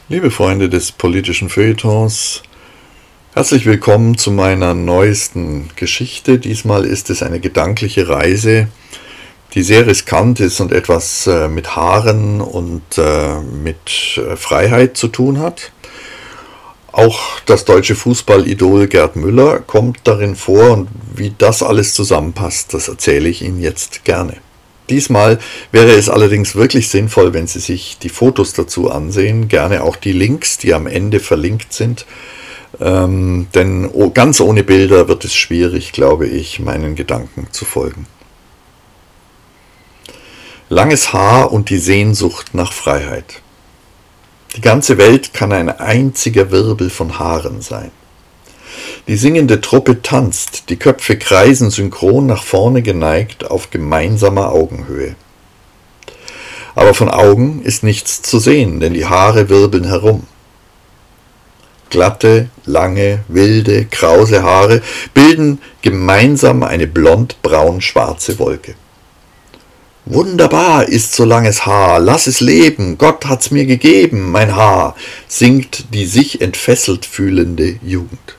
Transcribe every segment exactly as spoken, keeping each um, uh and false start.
Liebe Freunde des politischen Feuilletons, herzlich willkommen zu meiner neuesten Geschichte. Diesmal ist es eine gedankliche Reise, die sehr riskant ist und etwas äh, mit Haaren und äh, mit äh, Freiheit zu tun hat. Auch das deutsche Fußballidol Gerd Müller kommt darin vor, und wie das alles zusammenpasst, das erzähle ich Ihnen jetzt gerne. Diesmal wäre es allerdings wirklich sinnvoll, wenn Sie sich die Fotos dazu ansehen, gerne auch die Links, die am Ende verlinkt sind, ähm, denn ganz ohne Bilder wird es schwierig, glaube ich, meinen Gedanken zu folgen. Langes Haar und die Sehnsucht nach Freiheit. Die ganze Welt kann ein einziger Wirbel von Haaren sein. Die singende Truppe tanzt, die Köpfe kreisen synchron nach vorne geneigt auf gemeinsamer Augenhöhe. Aber von Augen ist nichts zu sehen, denn die Haare wirbeln herum. Glatte, lange, wilde, krause Haare bilden gemeinsam eine blond-braun-schwarze Wolke. Wunderbar ist so langes Haar, lass es leben, Gott hat's mir gegeben, mein Haar, singt die sich entfesselt fühlende Jugend.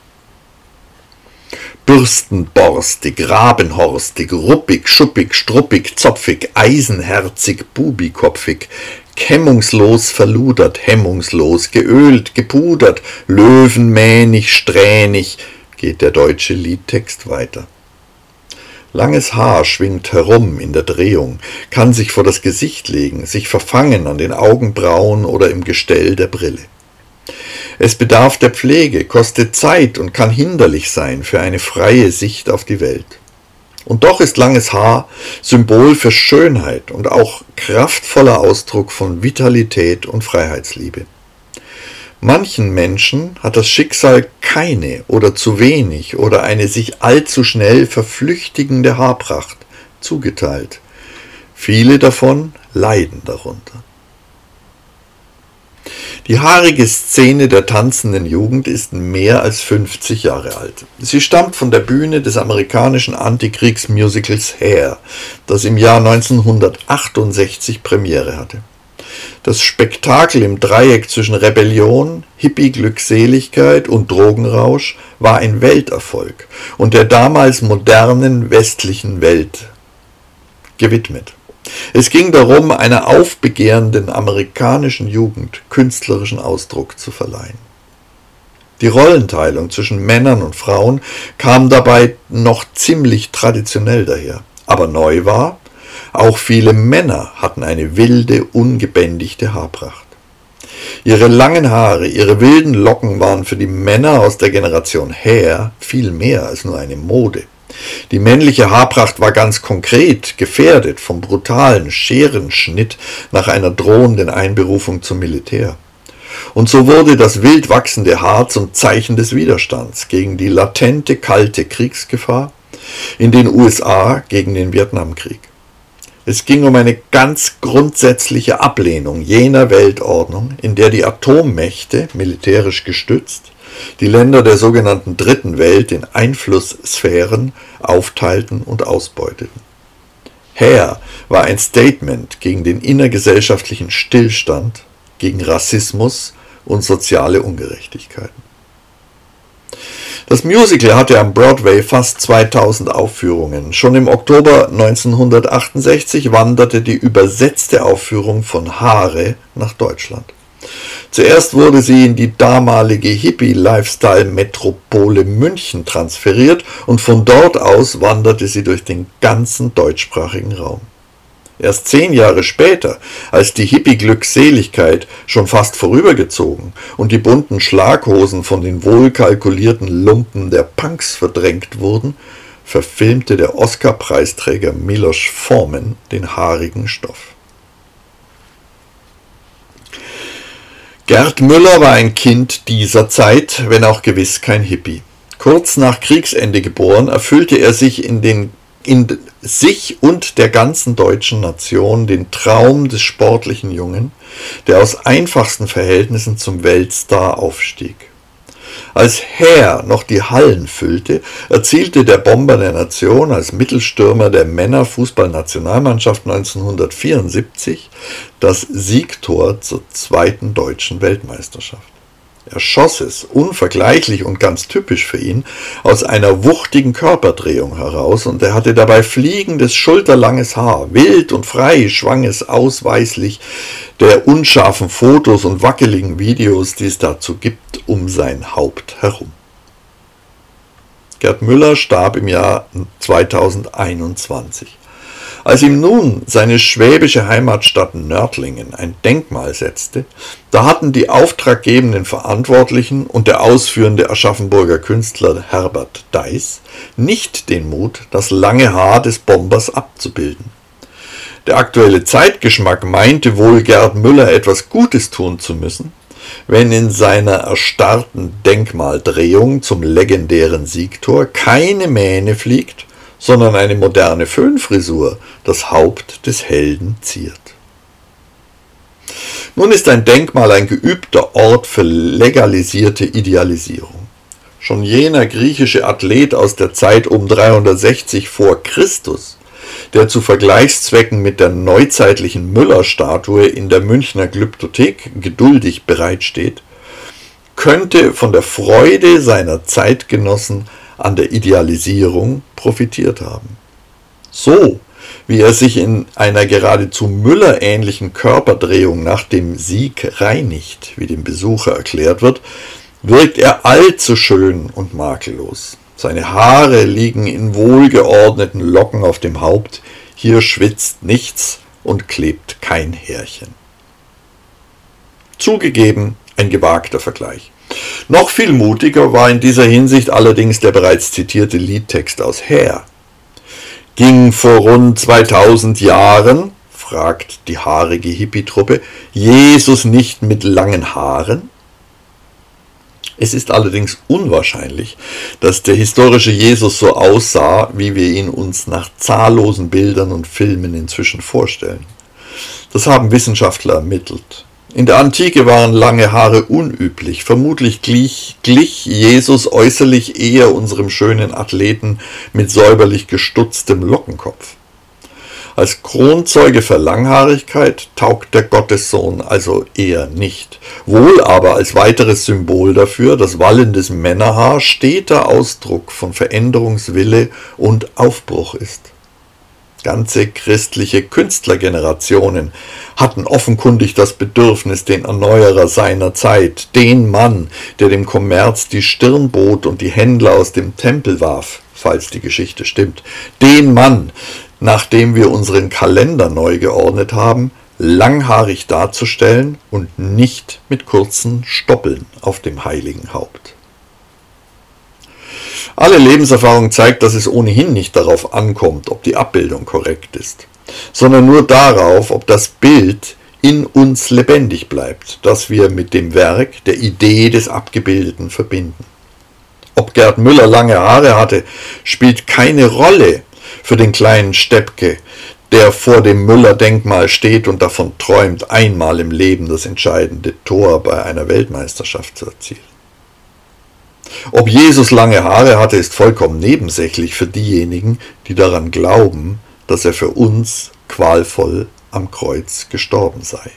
Bürstenborstig, rabenhorstig, ruppig, schuppig, struppig, zopfig, eisenherzig, bubikopfig, hemmungslos verludert, hemmungslos, geölt, gepudert, löwenmähnig, strähnig, geht der deutsche Liedtext weiter. Langes Haar schwingt herum in der Drehung, kann sich vor das Gesicht legen, sich verfangen an den Augenbrauen oder im Gestell der Brille. Es bedarf der Pflege, kostet Zeit und kann hinderlich sein für eine freie Sicht auf die Welt. Und doch ist langes Haar Symbol für Schönheit und auch kraftvoller Ausdruck von Vitalität und Freiheitsliebe. Manchen Menschen hat das Schicksal keine oder zu wenig oder eine sich allzu schnell verflüchtigende Haarpracht zugeteilt. Viele davon leiden darunter. Die haarige Szene der tanzenden Jugend ist mehr als fünfzig Jahre alt. Sie stammt von der Bühne des amerikanischen Antikriegsmusicals Hair, das im Jahr neunzehnhundertachtundsechzig Premiere hatte. Das Spektakel im Dreieck zwischen Rebellion, Hippie-Glückseligkeit und Drogenrausch war ein Welterfolg und der damals modernen westlichen Welt gewidmet. Es ging darum, einer aufbegehrenden amerikanischen Jugend künstlerischen Ausdruck zu verleihen. Die Rollenteilung zwischen Männern und Frauen kam dabei noch ziemlich traditionell daher. Aber neu war, auch viele Männer hatten eine wilde, ungebändigte Haarpracht. Ihre langen Haare, ihre wilden Locken waren für die Männer aus der Generation Hair viel mehr als nur eine Mode. Die männliche Haarpracht war ganz konkret gefährdet vom brutalen Scherenschnitt nach einer drohenden Einberufung zum Militär. Und so wurde das wild wachsende Haar zum Zeichen des Widerstands gegen die latente kalte Kriegsgefahr in den U S A gegen den Vietnamkrieg. Es ging um eine ganz grundsätzliche Ablehnung jener Weltordnung, in der die Atommächte, militärisch gestützt, die Länder der sogenannten Dritten Welt in Einflusssphären aufteilten und ausbeuteten. Hair war ein Statement gegen den innergesellschaftlichen Stillstand, gegen Rassismus und soziale Ungerechtigkeiten. Das Musical hatte am Broadway fast zweitausend Aufführungen. Schon im Oktober neunzehnhundertachtundsechzig wanderte die übersetzte Aufführung von Haare nach Deutschland. Zuerst wurde sie in die damalige Hippie-Lifestyle-Metropole München transferiert und von dort aus wanderte sie durch den ganzen deutschsprachigen Raum. Erst zehn Jahre später, als die Hippie-Glückseligkeit schon fast vorübergezogen und die bunten Schlaghosen von den wohlkalkulierten Lumpen der Punks verdrängt wurden, verfilmte der Oscar-Preisträger Milos Forman den haarigen Stoff. Gerd Müller war ein Kind dieser Zeit, wenn auch gewiss kein Hippie. Kurz nach Kriegsende geboren, erfüllte er sich in, den, in sich und der ganzen deutschen Nation den Traum des sportlichen Jungen, der aus einfachsten Verhältnissen zum Weltstar aufstieg. Als Heer noch die Hallen füllte, erzielte der Bomber der Nation als Mittelstürmer der Männerfußballnationalmannschaft neunzehnhundertvierundsiebzig das Siegtor zur zweiten deutschen Weltmeisterschaft. Er schoss es, unvergleichlich und ganz typisch für ihn, aus einer wuchtigen Körperdrehung heraus, und er hatte dabei fliegendes, schulterlanges Haar. Wild und frei schwang es ausweislich der unscharfen Fotos und wackeligen Videos, die es dazu gibt, um sein Haupt herum. Gerd Müller starb im Jahr zweitausendeinundzwanzig. Als ihm nun seine schwäbische Heimatstadt Nördlingen ein Denkmal setzte, da hatten die auftraggebenden Verantwortlichen und der ausführende Aschaffenburger Künstler Herbert Deiss nicht den Mut, das lange Haar des Bombers abzubilden. Der aktuelle Zeitgeschmack meinte wohl, Gerd Müller etwas Gutes tun zu müssen, wenn in seiner erstarrten Denkmaldrehung zum legendären Siegtor keine Mähne fliegt, sondern eine moderne Föhnfrisur das Haupt des Helden ziert. Nun ist ein Denkmal ein geübter Ort für legalisierte Idealisierung. Schon jener griechische Athlet aus der Zeit um dreihundertsechzig vor Christus, der zu Vergleichszwecken mit der neuzeitlichen Müller-Statue in der Münchner Glyptothek geduldig bereitsteht, könnte von der Freude seiner Zeitgenossen an der Idealisierung profitiert haben. So wie er sich in einer geradezu Müller-ähnlichen Körperdrehung nach dem Sieg reinigt, wie dem Besucher erklärt wird, wirkt er allzu schön und makellos. Seine Haare liegen in wohlgeordneten Locken auf dem Haupt, hier schwitzt nichts und klebt kein Härchen. Zugegeben, ein gewagter Vergleich. Noch viel mutiger war in dieser Hinsicht allerdings der bereits zitierte Liedtext aus Heer. Ging vor rund zweitausend Jahren, fragt die haarige Hippie-Truppe, Jesus nicht mit langen Haaren? Es ist allerdings unwahrscheinlich, dass der historische Jesus so aussah, wie wir ihn uns nach zahllosen Bildern und Filmen inzwischen vorstellen. Das haben Wissenschaftler ermittelt. In der Antike waren lange Haare unüblich. Vermutlich glich, glich Jesus äußerlich eher unserem schönen Athleten mit säuberlich gestutztem Lockenkopf. Als Kronzeuge für Langhaarigkeit taugt der Gottessohn also eher nicht. Wohl aber als weiteres Symbol dafür, dass wallendes Männerhaar steter Ausdruck von Veränderungswille und Aufbruch ist. Ganze christliche Künstlergenerationen hatten offenkundig das Bedürfnis, den Erneuerer seiner Zeit, den Mann, der dem Kommerz die Stirn bot und die Händler aus dem Tempel warf, falls die Geschichte stimmt, den Mann, nachdem wir unseren Kalender neu geordnet haben, langhaarig darzustellen und nicht mit kurzen Stoppeln auf dem heiligen Haupt. Alle Lebenserfahrung zeigt, dass es ohnehin nicht darauf ankommt, ob die Abbildung korrekt ist, sondern nur darauf, ob das Bild in uns lebendig bleibt, das wir mit dem Werk, der Idee des Abgebildeten verbinden. Ob Gerd Müller lange Haare hatte, spielt keine Rolle für den kleinen Steppke, der vor dem Müller-Denkmal steht und davon träumt, einmal im Leben das entscheidende Tor bei einer Weltmeisterschaft zu erzielen. Ob Jesus lange Haare hatte, ist vollkommen nebensächlich für diejenigen, die daran glauben, dass er für uns qualvoll am Kreuz gestorben sei.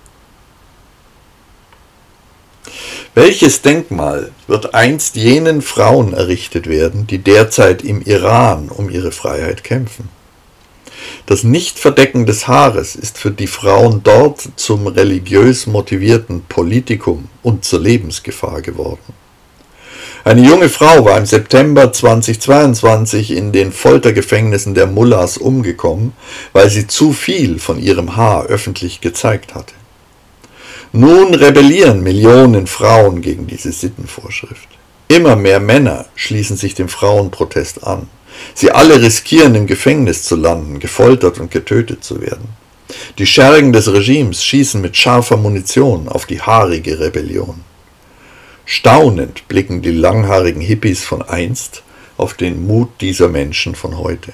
Welches Denkmal wird einst jenen Frauen errichtet werden, die derzeit im Iran um ihre Freiheit kämpfen? Das Nichtverdecken des Haares ist für die Frauen dort zum religiös motivierten Politikum und zur Lebensgefahr geworden. Eine junge Frau war im September zweitausendzweiundzwanzig in den Foltergefängnissen der Mullahs umgekommen, weil sie zu viel von ihrem Haar öffentlich gezeigt hatte. Nun rebellieren Millionen Frauen gegen diese Sittenvorschrift. Immer mehr Männer schließen sich dem Frauenprotest an. Sie alle riskieren, im Gefängnis zu landen, gefoltert und getötet zu werden. Die Schergen des Regimes schießen mit scharfer Munition auf die haarige Rebellion. Staunend blicken die langhaarigen Hippies von einst auf den Mut dieser Menschen von heute.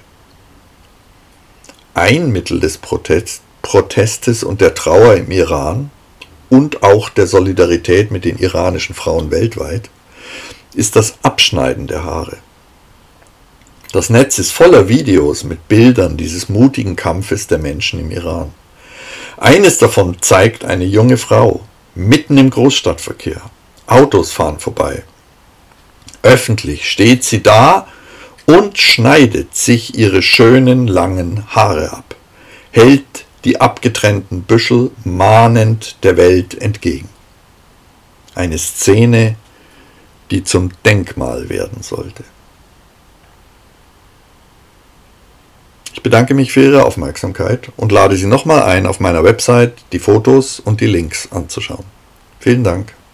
Ein Mittel des Protest, Protestes und der Trauer im Iran und auch der Solidarität mit den iranischen Frauen weltweit ist das Abschneiden der Haare. Das Netz ist voller Videos mit Bildern dieses mutigen Kampfes der Menschen im Iran. Eines davon zeigt eine junge Frau mitten im Großstadtverkehr. Autos fahren vorbei. Öffentlich steht sie da und schneidet sich ihre schönen langen Haare ab, hält die abgetrennten Büschel mahnend der Welt entgegen. Eine Szene, die zum Denkmal werden sollte. Ich bedanke mich für Ihre Aufmerksamkeit und lade Sie nochmal ein, auf meiner Website die Fotos und die Links anzuschauen. Vielen Dank.